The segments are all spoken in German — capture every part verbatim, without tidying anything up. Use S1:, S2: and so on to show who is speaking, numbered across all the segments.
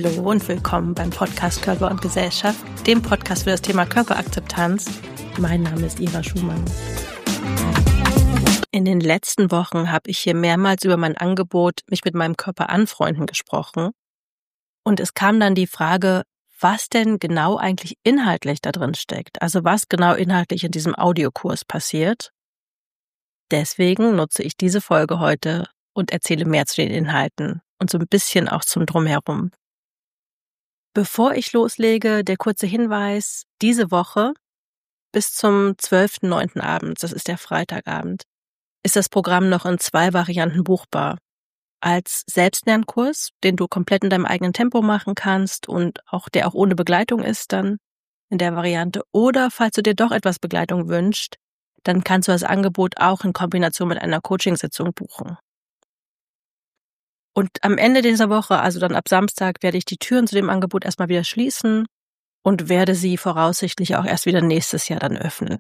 S1: Hallo und willkommen beim Podcast Körper und Gesellschaft, dem Podcast für das Thema Körperakzeptanz. Mein Name ist Ira Schumann. In den letzten Wochen habe ich hier mehrmals über mein Angebot, mich mit meinem Körper anfreunden, gesprochen. Und es kam dann die Frage, was denn genau eigentlich inhaltlich da drin steckt. Also was genau inhaltlich in diesem Audiokurs passiert. Deswegen nutze ich diese Folge heute und erzähle mehr zu den Inhalten und so ein bisschen auch zum Drumherum. Bevor ich loslege, der kurze Hinweis, diese Woche bis zum zwölften neunten abends, das ist der Freitagabend, ist das Programm noch in zwei Varianten buchbar. Als Selbstlernkurs, den du komplett in deinem eigenen Tempo machen kannst und auch der auch ohne Begleitung ist dann in der Variante. Oder falls du dir doch etwas Begleitung wünschst, dann kannst du das Angebot auch in Kombination mit einer Coachingsitzung buchen. Und am Ende dieser Woche, also dann ab Samstag, werde ich die Türen zu dem Angebot erstmal wieder schließen und werde sie voraussichtlich auch erst wieder nächstes Jahr dann öffnen.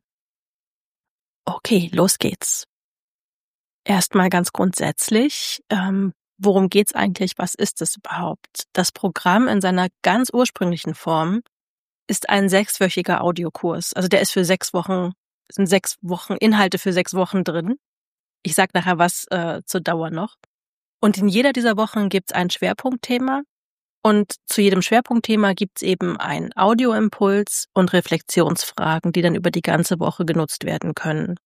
S1: Okay, los geht's. Erstmal ganz grundsätzlich, ähm, worum geht's eigentlich? Was ist es überhaupt? Das Programm in seiner ganz ursprünglichen Form ist ein sechswöchiger Audiokurs. Also der ist für sechs Wochen, sind sechs Wochen Inhalte für sechs Wochen drin. Ich sag nachher was äh, zur Dauer noch. Und in jeder dieser Wochen gibt's ein Schwerpunktthema. Und zu jedem Schwerpunktthema gibt's eben einen Audioimpuls und Reflexionsfragen, die dann über die ganze Woche genutzt werden können.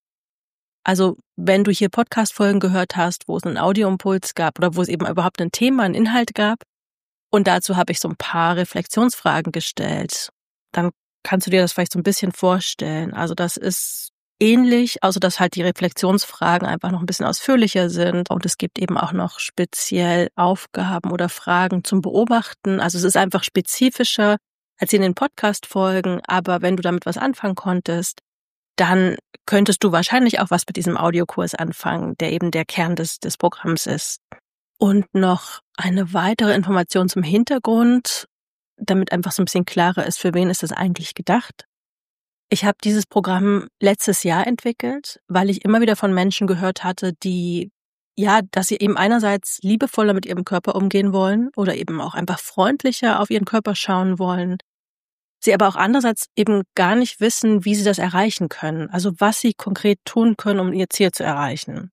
S1: Also wenn du hier Podcast-Folgen gehört hast, wo es einen Audioimpuls gab oder wo es eben überhaupt ein Thema, einen Inhalt gab und dazu habe ich so ein paar Reflexionsfragen gestellt, dann kannst du dir das vielleicht so ein bisschen vorstellen. Also das ist ähnlich, also dass halt die Reflexionsfragen einfach noch ein bisschen ausführlicher sind und es gibt eben auch noch speziell Aufgaben oder Fragen zum Beobachten. Also es ist einfach spezifischer als in den Podcast-Folgen, aber wenn du damit was anfangen konntest, dann könntest du wahrscheinlich auch was mit diesem Audiokurs anfangen, der eben der Kern des, des Programms ist. Und noch eine weitere Information zum Hintergrund, damit einfach so ein bisschen klarer ist, für wen ist das eigentlich gedacht. Ich habe dieses Programm letztes Jahr entwickelt, weil ich immer wieder von Menschen gehört hatte, die, ja, dass sie eben einerseits liebevoller mit ihrem Körper umgehen wollen oder eben auch einfach freundlicher auf ihren Körper schauen wollen, sie aber auch andererseits eben gar nicht wissen, wie sie das erreichen können, also was sie konkret tun können, um ihr Ziel zu erreichen.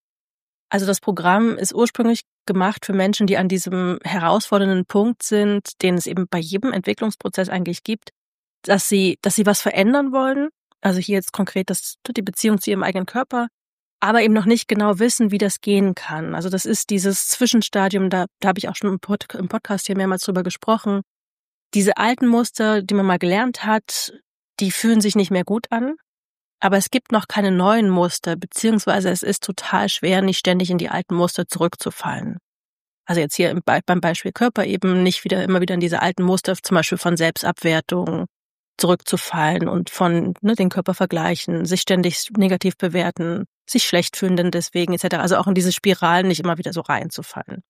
S1: Also das Programm ist ursprünglich gemacht für Menschen, die an diesem herausfordernden Punkt sind, den es eben bei jedem Entwicklungsprozess eigentlich gibt, dass sie, dass sie was verändern wollen, also hier jetzt konkret das, die Beziehung zu ihrem eigenen Körper, aber eben noch nicht genau wissen, wie das gehen kann. Also das ist dieses Zwischenstadium, da, da habe ich auch schon im, Pod, im Podcast hier mehrmals drüber gesprochen. Diese alten Muster, die man mal gelernt hat, die fühlen sich nicht mehr gut an, aber es gibt noch keine neuen Muster, beziehungsweise es ist total schwer, nicht ständig in die alten Muster zurückzufallen. Also jetzt hier beim Beispiel Körper eben nicht wieder immer wieder in diese alten Muster, zum Beispiel von Selbstabwertung, zurückzufallen und von ne, den Körper vergleichen, sich ständig negativ bewerten, sich schlecht fühlen denn deswegen et cetera. Also auch in diese Spiralen nicht immer wieder so reinzufallen.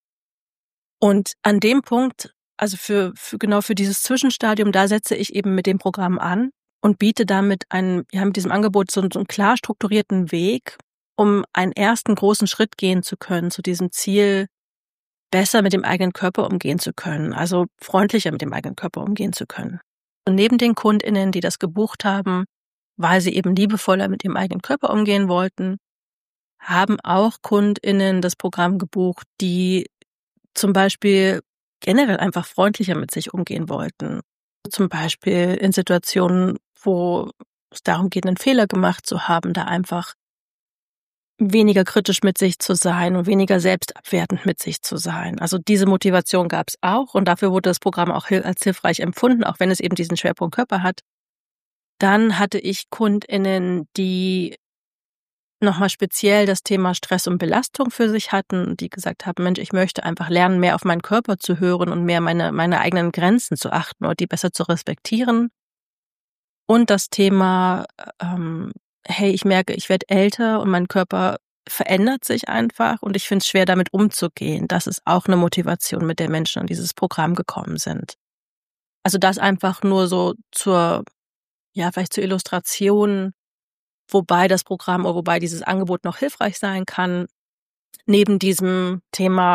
S1: Und an dem Punkt, also für, für genau für dieses Zwischenstadium, da setze ich eben mit dem Programm an und biete damit einen, ja, mit diesem Angebot so, so einen klar strukturierten Weg, um einen ersten großen Schritt gehen zu können zu diesem Ziel, besser mit dem eigenen Körper umgehen zu können, also freundlicher mit dem eigenen Körper umgehen zu können. Und neben den KundInnen, die das gebucht haben, weil sie eben liebevoller mit ihrem eigenen Körper umgehen wollten, haben auch KundInnen das Programm gebucht, die zum Beispiel generell einfach freundlicher mit sich umgehen wollten. Zum Beispiel in Situationen, wo es darum geht, einen Fehler gemacht zu haben, da einfach weniger kritisch mit sich zu sein und weniger selbstabwertend mit sich zu sein. Also diese Motivation gab es auch und dafür wurde das Programm auch als hilfreich empfunden, auch wenn es eben diesen Schwerpunkt Körper hat. Dann hatte ich KundInnen, die nochmal speziell das Thema Stress und Belastung für sich hatten, die gesagt haben, Mensch, ich möchte einfach lernen, mehr auf meinen Körper zu hören und mehr meine, meine eigenen Grenzen zu achten oder die besser zu respektieren. Und das Thema, ähm, hey, ich merke, ich werde älter und mein Körper verändert sich einfach und ich finde es schwer, damit umzugehen. Das ist auch eine Motivation, mit der Menschen an dieses Programm gekommen sind. Also das einfach nur so zur, ja, vielleicht zur Illustration, wobei das Programm oder wobei dieses Angebot noch hilfreich sein kann, neben diesem Thema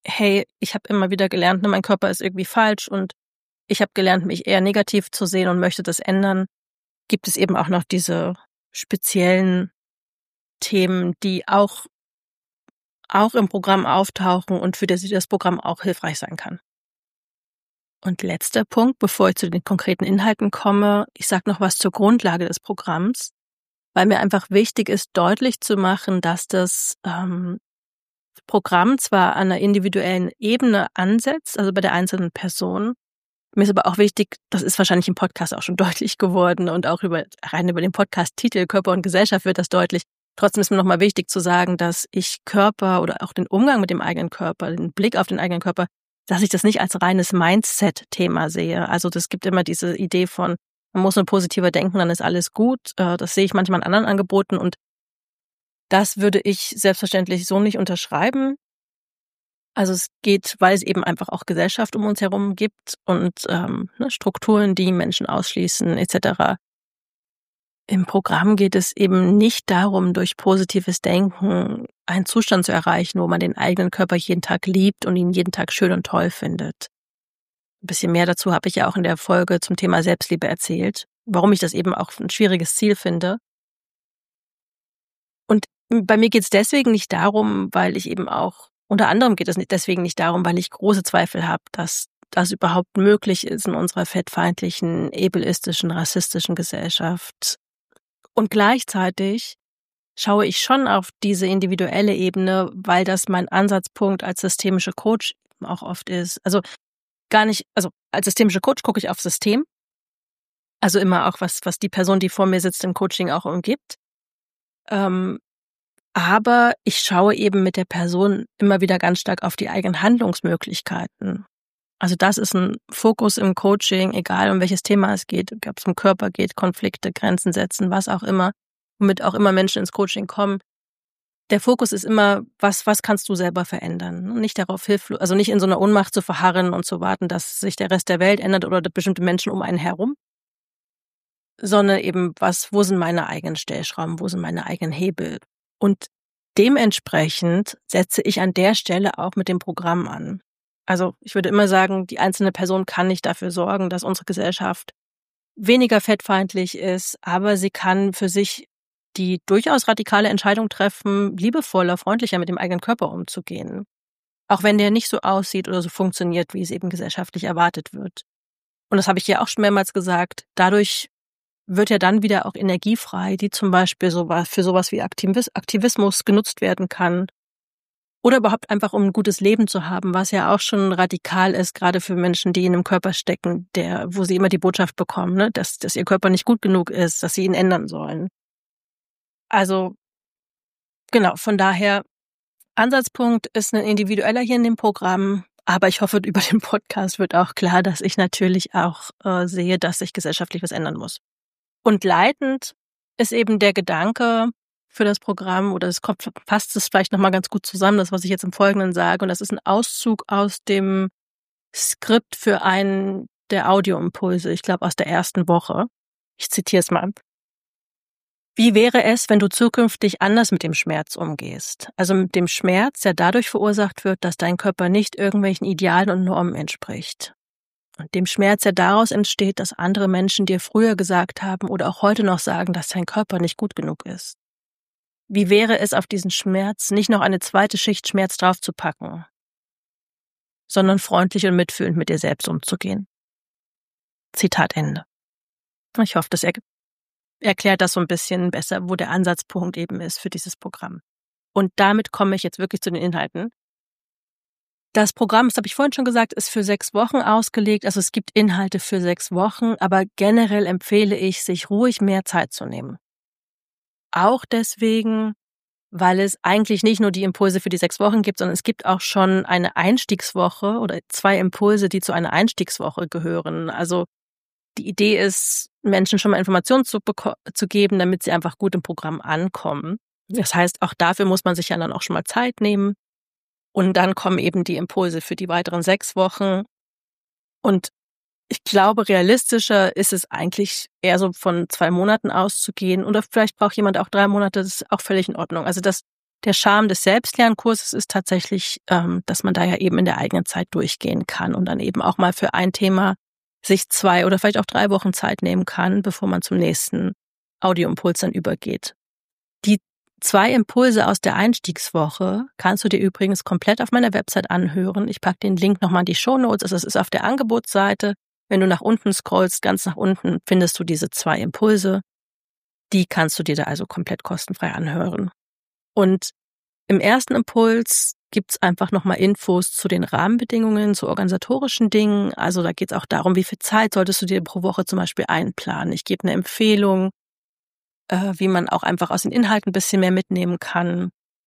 S1: hey, ich habe immer wieder gelernt, ne, mein Körper ist irgendwie falsch und ich habe gelernt, mich eher negativ zu sehen und möchte das ändern, gibt es eben auch noch diese speziellen Themen, die auch auch im Programm auftauchen und für das das Programm auch hilfreich sein kann. Und letzter Punkt, bevor ich zu den konkreten Inhalten komme, ich sage noch was zur Grundlage des Programms, weil mir einfach wichtig ist, deutlich zu machen, dass das ähm, Programm zwar an einer individuellen Ebene ansetzt, also bei der einzelnen Person. Mir ist aber auch wichtig, das ist wahrscheinlich im Podcast auch schon deutlich geworden und auch über rein über den Podcast-Titel Körper und Gesellschaft wird das deutlich. Trotzdem ist mir nochmal wichtig zu sagen, dass ich Körper oder auch den Umgang mit dem eigenen Körper, den Blick auf den eigenen Körper, dass ich das nicht als reines Mindset-Thema sehe. Also das gibt immer diese Idee von, man muss nur positiver denken, dann ist alles gut. Das sehe ich manchmal in anderen Angeboten und das würde ich selbstverständlich so nicht unterschreiben. Also es geht, weil es eben einfach auch Gesellschaft um uns herum gibt und ähm, ne, Strukturen, die Menschen ausschließen et cetera. Im Programm geht es eben nicht darum, durch positives Denken einen Zustand zu erreichen, wo man den eigenen Körper jeden Tag liebt und ihn jeden Tag schön und toll findet. Ein bisschen mehr dazu habe ich ja auch in der Folge zum Thema Selbstliebe erzählt, warum ich das eben auch ein schwieriges Ziel finde. Und bei mir geht es deswegen nicht darum, weil ich eben auch, unter anderem geht es deswegen nicht darum, weil ich große Zweifel habe, dass das überhaupt möglich ist in unserer fettfeindlichen, ableistischen, rassistischen Gesellschaft. Und gleichzeitig schaue ich schon auf diese individuelle Ebene, weil das mein Ansatzpunkt als systemische Coach auch oft ist. Also gar nicht, also als systemische Coach gucke ich auf System. Also immer auch was, was die Person, die vor mir sitzt im Coaching auch umgibt. Ähm, aber ich schaue eben mit der Person immer wieder ganz stark auf die eigenen Handlungsmöglichkeiten. Also das ist ein Fokus im Coaching, egal um welches Thema es geht, ob es um Körper geht, Konflikte, Grenzen setzen, was auch immer, womit auch immer Menschen ins Coaching kommen. Der Fokus ist immer, was was kannst du selber verändern? Nicht darauf hilflos, also nicht in so einer Ohnmacht zu verharren und zu warten, dass sich der Rest der Welt ändert oder bestimmte Menschen um einen herum, sondern eben was, wo sind meine eigenen Stellschrauben, wo sind meine eigenen Hebel? Und dementsprechend setze ich an der Stelle auch mit dem Programm an. Also ich würde immer sagen, die einzelne Person kann nicht dafür sorgen, dass unsere Gesellschaft weniger fettfeindlich ist, aber sie kann für sich die durchaus radikale Entscheidung treffen, liebevoller, freundlicher mit dem eigenen Körper umzugehen. Auch wenn der nicht so aussieht oder so funktioniert, wie es eben gesellschaftlich erwartet wird. Und das habe ich ja auch schon mehrmals gesagt, dadurch wird ja dann wieder auch Energie frei, die zum Beispiel sowas, für sowas wie Aktivismus genutzt werden kann. Oder überhaupt einfach, um ein gutes Leben zu haben, was ja auch schon radikal ist, gerade für Menschen, die in einem Körper stecken, der, wo sie immer die Botschaft bekommen, ne, dass, dass ihr Körper nicht gut genug ist, dass sie ihn ändern sollen. Also, genau, von daher, Ansatzpunkt ist ein individueller hier in dem Programm, aber ich hoffe, über den Podcast wird auch klar, dass ich natürlich auch äh, sehe, dass sich gesellschaftlich was ändern muss. Und leitend ist eben der Gedanke für das Programm, oder es kommt, fasst es vielleicht nochmal ganz gut zusammen, das, was ich jetzt im Folgenden sage. Und das ist ein Auszug aus dem Skript für einen der Audioimpulse, ich glaube aus der ersten Woche. Ich zitiere es mal. Wie wäre es, wenn du zukünftig anders mit dem Schmerz umgehst? Also mit dem Schmerz, der dadurch verursacht wird, dass dein Körper nicht irgendwelchen Idealen und Normen entspricht. Und dem Schmerz, der daraus entsteht, dass andere Menschen dir früher gesagt haben oder auch heute noch sagen, dass dein Körper nicht gut genug ist. Wie wäre es, auf diesen Schmerz nicht noch eine zweite Schicht Schmerz draufzupacken, sondern freundlich und mitfühlend mit dir selbst umzugehen? Zitat Ende. Ich hoffe, das er- erklärt das so ein bisschen besser, wo der Ansatzpunkt eben ist für dieses Programm. Und damit komme ich jetzt wirklich zu den Inhalten. Das Programm, das habe ich vorhin schon gesagt, ist für sechs Wochen ausgelegt. Also es gibt Inhalte für sechs Wochen, aber generell empfehle ich, sich ruhig mehr Zeit zu nehmen. Auch deswegen, weil es eigentlich nicht nur die Impulse für die sechs Wochen gibt, sondern es gibt auch schon eine Einstiegswoche oder zwei Impulse, die zu einer Einstiegswoche gehören. Also die Idee ist, Menschen schon mal Informationen zu, beko- zu geben, damit sie einfach gut im Programm ankommen. Das heißt, auch dafür muss man sich ja dann auch schon mal Zeit nehmen. Und dann kommen eben die Impulse für die weiteren sechs Wochen. Und ich glaube, realistischer ist es eigentlich eher so von zwei Monaten auszugehen. Oder vielleicht braucht jemand auch drei Monate, das ist auch völlig in Ordnung. Also das Der Charme des Selbstlernkurses ist tatsächlich, ähm, dass man da ja eben in der eigenen Zeit durchgehen kann und dann eben auch mal für ein Thema sich zwei oder vielleicht auch drei Wochen Zeit nehmen kann, bevor man zum nächsten Audioimpuls dann übergeht. Die zwei Impulse aus der Einstiegswoche kannst du dir übrigens komplett auf meiner Website anhören. Ich packe den Link nochmal in die Shownotes. Also es ist auf der Angebotsseite. Wenn du nach unten scrollst, ganz nach unten, findest du diese zwei Impulse. Die kannst du dir da also komplett kostenfrei anhören. Und im ersten Impuls gibt's einfach nochmal Infos zu den Rahmenbedingungen, zu organisatorischen Dingen. Also da geht's auch darum, wie viel Zeit solltest du dir pro Woche zum Beispiel einplanen. Ich gebe eine Empfehlung, äh, wie man auch einfach aus den Inhalten ein bisschen mehr mitnehmen kann.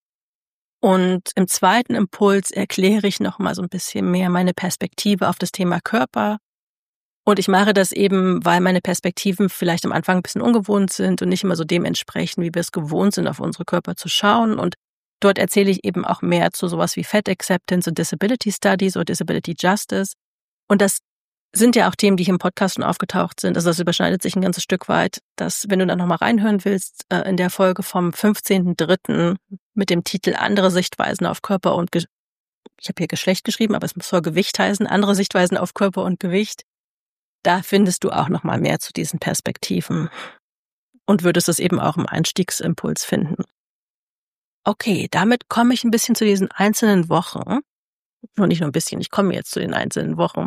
S1: Und im zweiten Impuls erkläre ich nochmal so ein bisschen mehr meine Perspektive auf das Thema Körper. Und ich mache das eben, weil meine Perspektiven vielleicht am Anfang ein bisschen ungewohnt sind und nicht immer so dem entsprechen, wie wir es gewohnt sind, auf unsere Körper zu schauen. Und dort erzähle ich eben auch mehr zu sowas wie Fat Acceptance und Disability Studies oder Disability Justice. Und das sind ja auch Themen, die hier im Podcast schon aufgetaucht sind. Also das überschneidet sich ein ganzes Stück weit, dass, wenn du dann nochmal reinhören willst, in der Folge vom fünfzehnten dritten mit dem Titel Andere Sichtweisen auf Körper und Ge- ich habe hier Geschlecht geschrieben, aber es soll Gewicht heißen, andere Sichtweisen auf Körper und Gewicht. Da findest du auch noch mal mehr zu diesen Perspektiven und würdest es eben auch im Einstiegsimpuls finden. Okay, damit komme ich ein bisschen zu diesen einzelnen Wochen. Nur nicht nur ein bisschen, ich komme jetzt zu den einzelnen Wochen.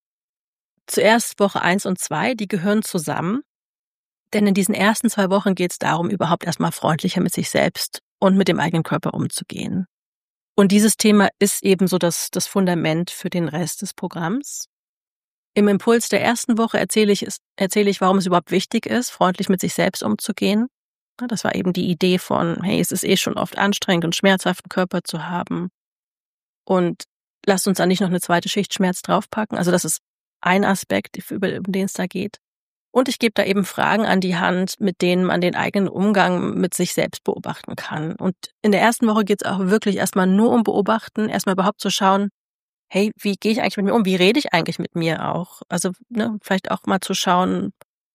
S1: Zuerst Woche eins und zwei, die gehören zusammen. Denn in diesen ersten zwei Wochen geht es darum, überhaupt erstmal freundlicher mit sich selbst und mit dem eigenen Körper umzugehen. Und dieses Thema ist eben so das, das Fundament für den Rest des Programms. Im Impuls der ersten Woche erzähle ich, erzähle ich, warum es überhaupt wichtig ist, freundlich mit sich selbst umzugehen. Das war eben die Idee von, hey, es ist eh schon oft anstrengend und schmerzhaft, einen Körper zu haben. Und lasst uns da nicht noch eine zweite Schicht Schmerz draufpacken. Also das ist ein Aspekt, über den es da geht. Und ich gebe da eben Fragen an die Hand, mit denen man den eigenen Umgang mit sich selbst beobachten kann. Und in der ersten Woche geht es auch wirklich erstmal nur um Beobachten, erstmal überhaupt zu schauen, hey, wie gehe ich eigentlich mit mir um? Wie rede ich eigentlich mit mir auch? Also ne, vielleicht auch mal zu schauen,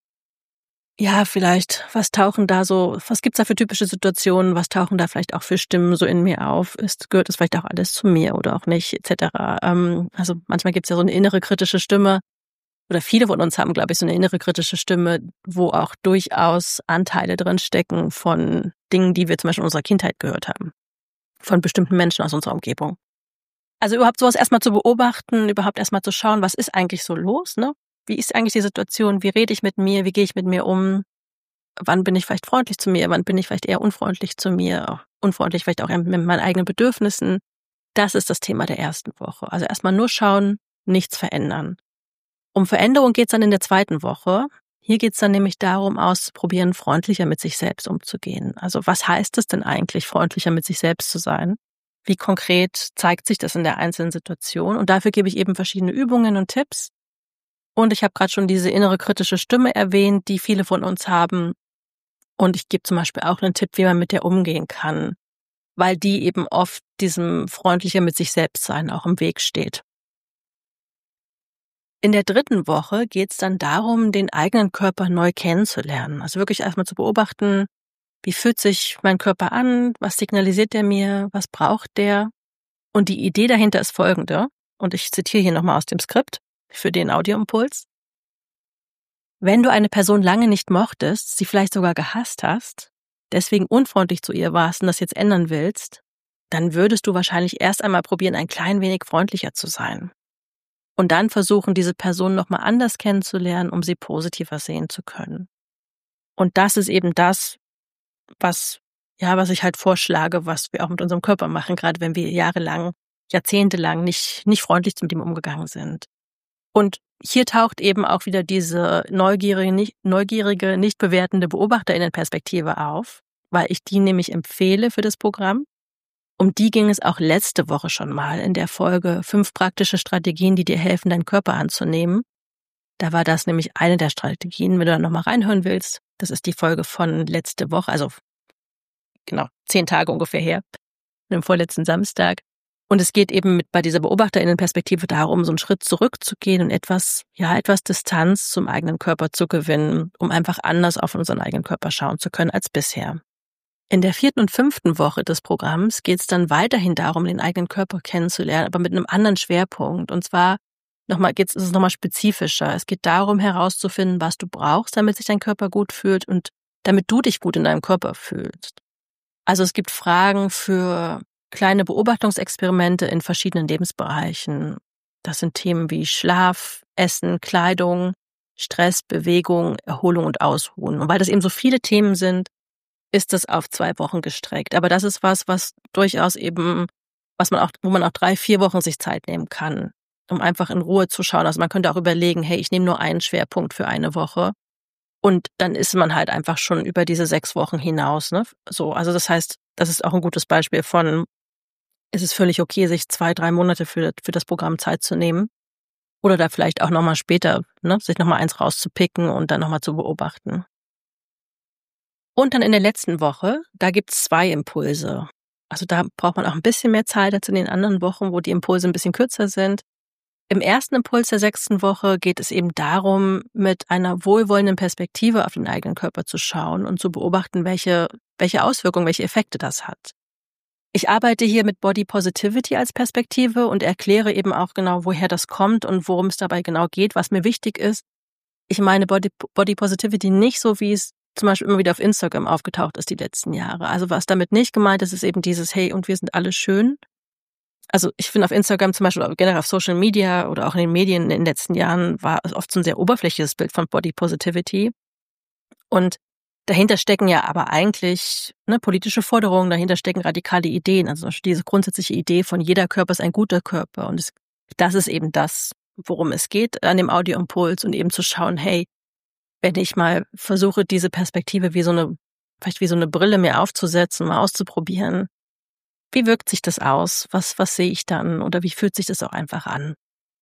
S1: ja, vielleicht, was tauchen da so, was gibt's da für typische Situationen, was tauchen da vielleicht auch für Stimmen so in mir auf? Ist, gehört das vielleicht auch alles zu mir oder auch nicht, et cetera. Ähm, also manchmal gibt's ja so eine innere kritische Stimme, oder viele von uns haben, glaube ich, so eine innere kritische Stimme, wo auch durchaus Anteile drin stecken von Dingen, die wir zum Beispiel in unserer Kindheit gehört haben, von bestimmten Menschen aus unserer Umgebung. Also überhaupt sowas erstmal zu beobachten, überhaupt erstmal zu schauen, was ist eigentlich so los, ne? Wie ist eigentlich die Situation? Wie rede ich mit mir? Wie gehe ich mit mir um? Wann bin ich vielleicht freundlich zu mir? Wann bin ich vielleicht eher unfreundlich zu mir? Auch unfreundlich vielleicht auch mit meinen eigenen Bedürfnissen. Das ist das Thema der ersten Woche. Also erstmal nur schauen, nichts verändern. Um Veränderung geht es dann in der zweiten Woche. Hier geht es dann nämlich darum, auszuprobieren, freundlicher mit sich selbst umzugehen. Also was heißt es denn eigentlich, freundlicher mit sich selbst zu sein? Wie konkret zeigt sich das in der einzelnen Situation? Und dafür gebe ich eben verschiedene Übungen und Tipps. Und ich habe gerade schon diese innere kritische Stimme erwähnt, die viele von uns haben. Und ich gebe zum Beispiel auch einen Tipp, wie man mit der umgehen kann, weil die eben oft diesem freundlicher mit sich selbst sein auch im Weg steht. In der dritten Woche geht es dann darum, den eigenen Körper neu kennenzulernen. Also wirklich erstmal zu beobachten, wie fühlt sich mein Körper an, was signalisiert der mir, was braucht der? Und die Idee dahinter ist folgende, und ich zitiere hier nochmal aus dem Skript für den Audioimpuls. Wenn du eine Person lange nicht mochtest, sie vielleicht sogar gehasst hast, deswegen unfreundlich zu ihr warst und das jetzt ändern willst, dann würdest du wahrscheinlich erst einmal probieren, ein klein wenig freundlicher zu sein. Und dann versuchen, diese Person nochmal anders kennenzulernen, um sie positiver sehen zu können. Und das ist eben das, was, ja, was ich halt vorschlage, was wir auch mit unserem Körper machen, gerade wenn wir jahrelang, jahrzehntelang nicht, nicht freundlich mit ihm umgegangen sind. Und hier taucht eben auch wieder diese neugierige, nicht, neugierige, nicht bewertende BeobachterInnenperspektive auf, weil ich die nämlich empfehle für das Programm. Um die ging es auch letzte Woche schon mal in der Folge fünf praktische Strategien, die dir helfen, deinen Körper anzunehmen. Da war das nämlich eine der Strategien, wenn du da nochmal reinhören willst. Das ist die Folge von letzte Woche, also genau zehn Tage ungefähr her, dem vorletzten Samstag. Und es geht eben mit bei dieser BeobachterInnenperspektive darum, so einen Schritt zurückzugehen und etwas, ja, etwas Distanz zum eigenen Körper zu gewinnen, um einfach anders auf unseren eigenen Körper schauen zu können als bisher. In der vierten und fünften Woche des Programms geht es dann weiterhin darum, den eigenen Körper kennenzulernen, aber mit einem anderen Schwerpunkt. Und zwar nochmal geht's, ist es nochmal spezifischer. Es geht darum, herauszufinden, was du brauchst, damit sich dein Körper gut fühlt und damit du dich gut in deinem Körper fühlst. Also es gibt Fragen für kleine Beobachtungsexperimente in verschiedenen Lebensbereichen. Das sind Themen wie Schlaf, Essen, Kleidung, Stress, Bewegung, Erholung und Ausruhen. Und weil das eben so viele Themen sind, ist das auf zwei Wochen gestreckt. Aber das ist was, was durchaus eben, was man auch, wo man auch drei, vier Wochen sich Zeit nehmen kann, um einfach in Ruhe zu schauen. Also man könnte auch überlegen, hey, ich nehme nur einen Schwerpunkt für eine Woche. Und dann ist man halt einfach schon über diese sechs Wochen hinaus, ne? So, also das heißt, das ist auch ein gutes Beispiel von, es ist völlig okay, sich zwei, drei Monate für, für das Programm Zeit zu nehmen. Oder da vielleicht auch nochmal später, ne, sich nochmal eins rauszupicken und dann nochmal zu beobachten. Und dann in der letzten Woche, da gibt's zwei Impulse. Also da braucht man auch ein bisschen mehr Zeit als in den anderen Wochen, wo die Impulse ein bisschen kürzer sind. Im ersten Impuls der sechsten Woche geht es eben darum, mit einer wohlwollenden Perspektive auf den eigenen Körper zu schauen und zu beobachten, welche, welche Auswirkungen, welche Effekte das hat. Ich arbeite hier mit Body Positivity als Perspektive und erkläre eben auch genau, woher das kommt und worum es dabei genau geht, was mir wichtig ist. Ich meine Body, Body Positivity nicht so, wie es zum Beispiel immer wieder auf Instagram aufgetaucht ist die letzten Jahre. Also was damit nicht gemeint ist, ist eben dieses, hey, und wir sind alle schön. Also ich finde auf Instagram zum Beispiel, oder generell auf Social Media oder auch in den Medien in den letzten Jahren war es oft so ein sehr oberflächliches Bild von Body Positivity. Und dahinter stecken ja aber eigentlich ne, politische Forderungen, dahinter stecken radikale Ideen. Also diese grundsätzliche Idee von jeder Körper ist ein guter Körper. Und es, das ist eben das, worum es geht an dem Audioimpuls und eben zu schauen, hey, wenn ich mal versuche, diese Perspektive wie so eine, vielleicht wie so eine Brille mir aufzusetzen, mal auszuprobieren, wie wirkt sich das aus? Was, was sehe ich dann? Oder wie fühlt sich das auch einfach an?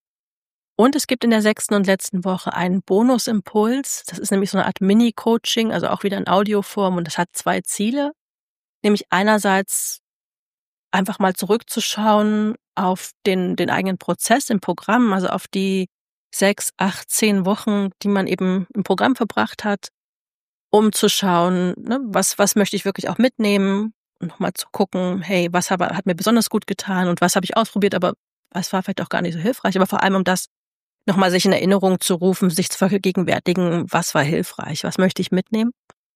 S1: Und es gibt in der sechsten und letzten Woche einen Bonusimpuls. Das ist nämlich so eine Art Mini-Coaching, also auch wieder in Audioform. Und das hat zwei Ziele. Nämlich einerseits einfach mal zurückzuschauen auf den, den eigenen Prozess im Programm, also auf die sechs, acht, zehn Wochen, die man eben im Programm verbracht hat, um zu schauen, ne, was, was möchte ich wirklich auch mitnehmen und nochmal zu gucken, hey, was habe, hat mir besonders gut getan und was habe ich ausprobiert, aber was war vielleicht auch gar nicht so hilfreich, aber vor allem um das nochmal sich in Erinnerung zu rufen, sich zu vergegenwärtigen, was war hilfreich, was möchte ich mitnehmen.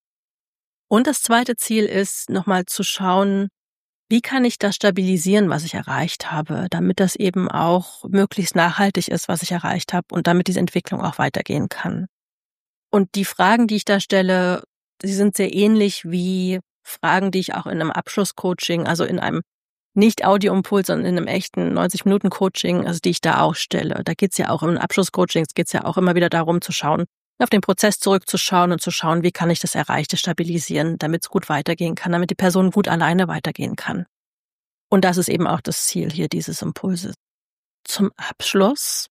S1: Und das zweite Ziel ist, nochmal zu schauen, wie kann ich das stabilisieren, was ich erreicht habe, damit das eben auch möglichst nachhaltig ist, was ich erreicht habe und damit diese Entwicklung auch weitergehen kann. Und die Fragen, die ich da stelle, sie sind sehr ähnlich wie Fragen, die ich auch in einem Abschlusscoaching, also in einem nicht Audioimpuls, sondern in einem echten neunzig-Minuten-Coaching, also die ich da auch stelle. Da geht's ja auch im Abschlusscoaching, es geht's ja auch immer wieder darum zu schauen, auf den Prozess zurückzuschauen und zu schauen, wie kann ich das Erreichte stabilisieren, damit es gut weitergehen kann, damit die Person gut alleine weitergehen kann. Und das ist eben auch das Ziel hier dieses Impulses. Zum Abschluss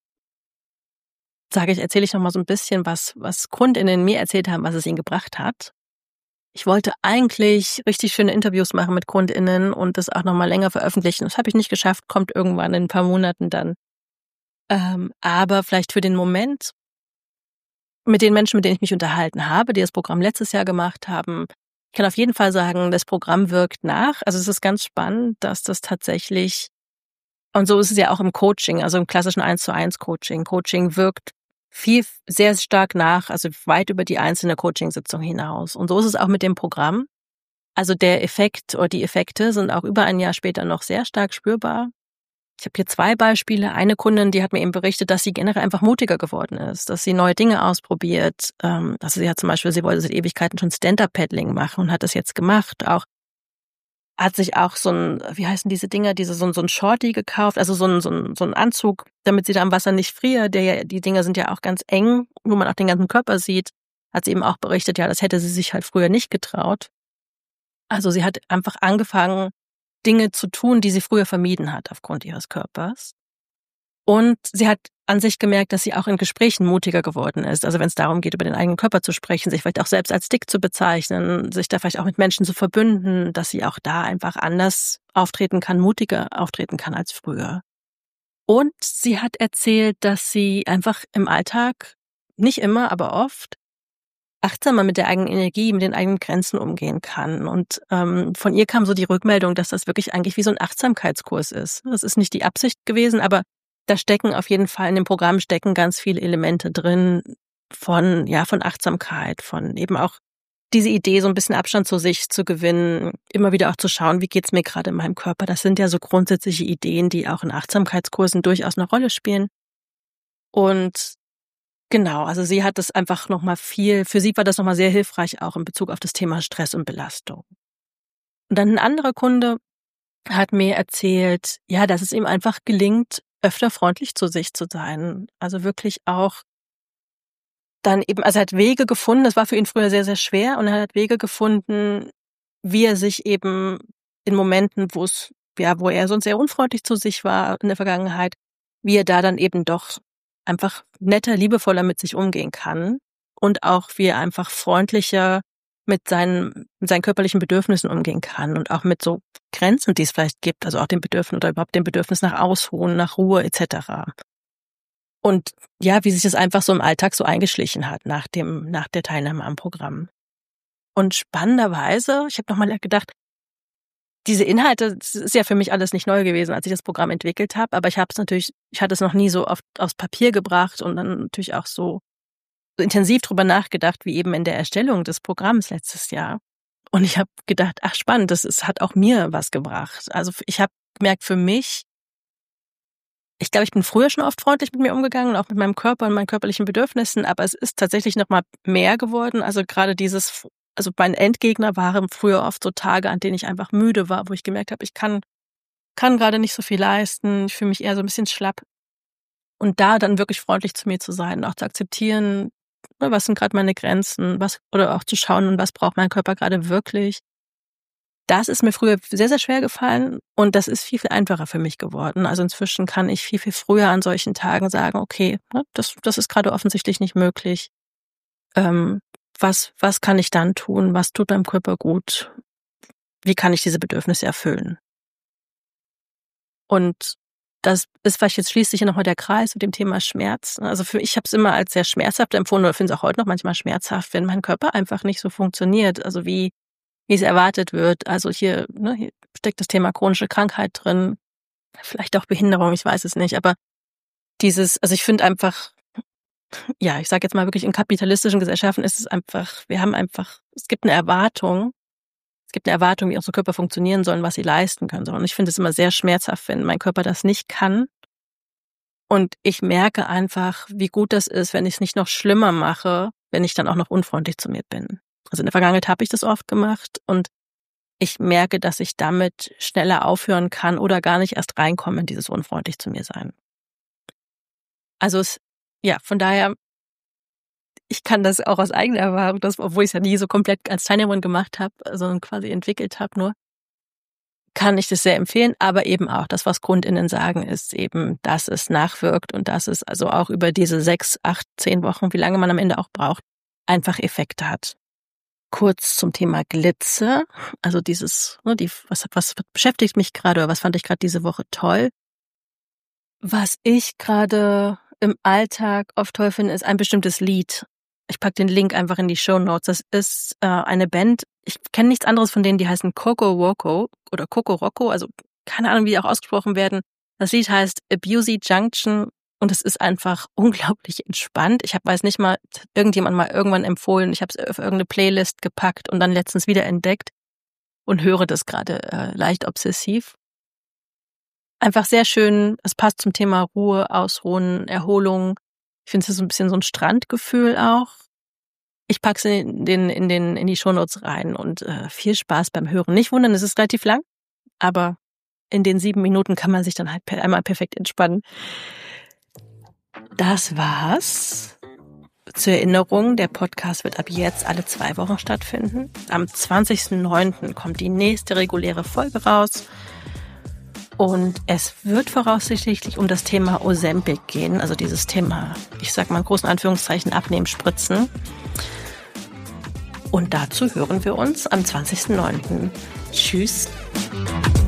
S1: sage ich, erzähle ich noch mal so ein bisschen, was, was KundInnen mir erzählt haben, was es ihnen gebracht hat. Ich wollte eigentlich richtig schöne Interviews machen mit KundInnen und das auch noch mal länger veröffentlichen. Das habe ich nicht geschafft, kommt irgendwann in ein paar Monaten dann. Ähm, aber vielleicht für den Moment mit den Menschen, mit denen ich mich unterhalten habe, die das Programm letztes Jahr gemacht haben, ich kann auf jeden Fall sagen, das Programm wirkt nach. Also es ist ganz spannend, dass das tatsächlich, und so ist es ja auch im Coaching, also im klassischen eins zu eins Coaching. Coaching wirkt viel, sehr stark nach, also weit über die einzelne Coachingsitzung hinaus. Und so ist es auch mit dem Programm. Also der Effekt oder die Effekte sind auch über ein Jahr später noch sehr stark spürbar. Ich habe hier zwei Beispiele. Eine Kundin, die hat mir eben berichtet, dass sie generell einfach mutiger geworden ist, dass sie neue Dinge ausprobiert. Ähm, also sie hat zum Beispiel, sie wollte seit Ewigkeiten schon Stand-Up-Paddling machen und hat das jetzt gemacht. Auch hat sich auch so ein, wie heißen diese Dinger, diese so ein, so ein Shorty gekauft, also so ein, so ein, so ein Anzug, damit sie da am Wasser nicht friert. Der ja, die Dinger sind ja auch ganz eng, wo man auch den ganzen Körper sieht. Hat sie eben auch berichtet, ja, das hätte sie sich halt früher nicht getraut. Also sie hat einfach angefangen, Dinge zu tun, die sie früher vermieden hat aufgrund ihres Körpers. Und sie hat an sich gemerkt, dass sie auch in Gesprächen mutiger geworden ist. Also wenn es darum geht, über den eigenen Körper zu sprechen, sich vielleicht auch selbst als dick zu bezeichnen, sich da vielleicht auch mit Menschen zu verbünden, dass sie auch da einfach anders auftreten kann, mutiger auftreten kann als früher. Und sie hat erzählt, dass sie einfach im Alltag, nicht immer, aber oft, achtsamer mit der eigenen Energie, mit den eigenen Grenzen umgehen kann. Und ähm, von ihr kam so die Rückmeldung, dass das wirklich eigentlich wie so ein Achtsamkeitskurs ist. Das ist nicht die Absicht gewesen, aber da stecken auf jeden Fall in dem Programm stecken ganz viele Elemente drin von ja von Achtsamkeit, von eben auch diese Idee, so ein bisschen Abstand zu sich zu gewinnen, immer wieder auch zu schauen, wie geht's mir gerade in meinem Körper. Das sind ja so grundsätzliche Ideen, die auch in Achtsamkeitskursen durchaus eine Rolle spielen. Und genau, also sie hat das einfach nochmal viel, für sie war das nochmal sehr hilfreich auch in Bezug auf das Thema Stress und Belastung. Und dann ein anderer Kunde hat mir erzählt, ja, dass es ihm einfach gelingt, öfter freundlich zu sich zu sein. Also wirklich auch dann eben, also er hat Wege gefunden, das war für ihn früher sehr, sehr schwer, und er hat Wege gefunden, wie er sich eben in Momenten, wo es, ja, wo er sonst sehr unfreundlich zu sich war in der Vergangenheit, wie er da dann eben doch einfach netter, liebevoller mit sich umgehen kann und auch wie er einfach freundlicher mit seinen, mit seinen körperlichen Bedürfnissen umgehen kann und auch mit so Grenzen, die es vielleicht gibt, also auch dem Bedürfnis oder überhaupt dem Bedürfnis nach Ausruhen, nach Ruhe et cetera. Und ja, wie sich das einfach so im Alltag so eingeschlichen hat nach dem, nach der Teilnahme am Programm. Und spannenderweise, ich habe nochmal gedacht, diese Inhalte, das ist ja für mich alles nicht neu gewesen, als ich das Programm entwickelt habe, aber ich habe es natürlich, ich hatte es noch nie so oft aufs Papier gebracht und dann natürlich auch so, so intensiv drüber nachgedacht, wie eben in der Erstellung des Programms letztes Jahr. Und ich habe gedacht, ach spannend, das ist, hat auch mir was gebracht. Also ich habe gemerkt, für mich, ich glaube, ich bin früher schon oft freundlich mit mir umgegangen, auch mit meinem Körper und meinen körperlichen Bedürfnissen, aber es ist tatsächlich noch mal mehr geworden. Also gerade dieses, also mein Endgegner waren früher oft so Tage, an denen ich einfach müde war, wo ich gemerkt habe, ich kann kann gerade nicht so viel leisten, ich fühle mich eher so ein bisschen schlapp. Und da dann wirklich freundlich zu mir zu sein, auch zu akzeptieren, ne, was sind gerade meine Grenzen, was, oder auch zu schauen, was braucht mein Körper gerade wirklich. Das ist mir früher sehr, sehr schwer gefallen und das ist viel, viel einfacher für mich geworden. Also inzwischen kann ich viel, viel früher an solchen Tagen sagen, okay, ne, das, das ist gerade offensichtlich nicht möglich. Ähm, was, was kann ich dann tun? Was tut meinem Körper gut? Wie kann ich diese Bedürfnisse erfüllen? Und das ist vielleicht jetzt schließt sich ja nochmal der Kreis mit dem Thema Schmerz. Also für ich habe es immer als sehr schmerzhaft empfunden oder finde es auch heute noch manchmal schmerzhaft, wenn mein Körper einfach nicht so funktioniert, also wie wie es erwartet wird. Also hier, ne, hier steckt das Thema chronische Krankheit drin, vielleicht auch Behinderung, ich weiß es nicht, aber dieses, also ich finde einfach, ja, ich sage jetzt mal wirklich in kapitalistischen Gesellschaften ist es einfach, wir haben einfach, es gibt eine Erwartung, es gibt eine Erwartung, wie unsere Körper funktionieren sollen, was sie leisten können sollen. Und ich finde es immer sehr schmerzhaft, wenn mein Körper das nicht kann. Und ich merke einfach, wie gut das ist, wenn ich es nicht noch schlimmer mache, wenn ich dann auch noch unfreundlich zu mir bin. Also in der Vergangenheit habe ich das oft gemacht und ich merke, dass ich damit schneller aufhören kann oder gar nicht erst reinkomme in dieses unfreundlich zu mir sein. Also es, ja, von daher, ich kann das auch aus eigener Erfahrung, dass, obwohl ich es ja nie so komplett als Teilnehmerin gemacht habe, sondern quasi entwickelt habe nur, kann ich das sehr empfehlen, aber eben auch das, was KundInnen sagen, ist eben, dass es nachwirkt und dass es also auch über diese sechs, acht, zehn Wochen, wie lange man am Ende auch braucht, einfach Effekte hat. Kurz zum Thema Glitzer, also dieses, ne, die, was, was beschäftigt mich gerade oder was fand ich gerade diese Woche toll? Was ich gerade im Alltag oft toll finde, ist ein bestimmtes Lied. Ich packe den Link einfach in die Shownotes. Das ist äh, eine Band, ich kenne nichts anderes von denen, die heißen Coco Roco oder Coco Roco, also keine Ahnung, wie die auch ausgesprochen werden. Das Lied heißt Abusey Junction. Und es ist einfach unglaublich entspannt. Ich habe, weiß nicht mal, irgendjemand mal irgendwann empfohlen. Ich habe es auf irgendeine Playlist gepackt und dann letztens wieder entdeckt und höre das gerade äh, leicht obsessiv. Einfach sehr schön. Es passt zum Thema Ruhe, Ausruhen, Erholung. Ich finde es ist so ein bisschen so ein Strandgefühl auch. Ich packe es in den in den in die Shownotes rein und äh, viel Spaß beim Hören. Nicht wundern, es ist relativ lang, aber in den sieben Minuten kann man sich dann halt per, einmal perfekt entspannen. Das war's. Zur Erinnerung, der Podcast wird ab jetzt alle zwei Wochen stattfinden. Am zwanzigsten neunten kommt die nächste reguläre Folge raus. Und es wird voraussichtlich um das Thema Ozempic gehen, also dieses Thema, ich sag mal in großen Anführungszeichen, Abnehmen, Spritzen. Und dazu hören wir uns am zwanzigsten neunten Tschüss.